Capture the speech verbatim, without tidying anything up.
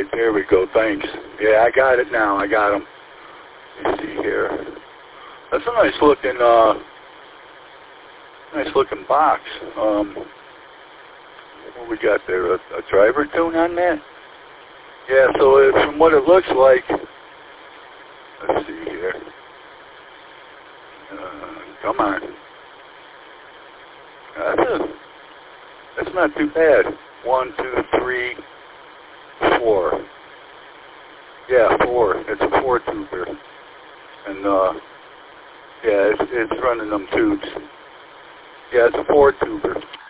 right, there we go, thanks. Yeah, I got it now, I got them. Let me see here. That's a nice looking, uh, nice looking box. Um, what we got there, a, a driver tune on that? Yeah, so it, from what it looks like, let's see here. Uh, come on. That's, a, that's not too bad. One, two, three, four. Yeah, four. It's a four tuber. And, uh, yeah, it's, it's running them tubes. Yeah, it's a four tuber.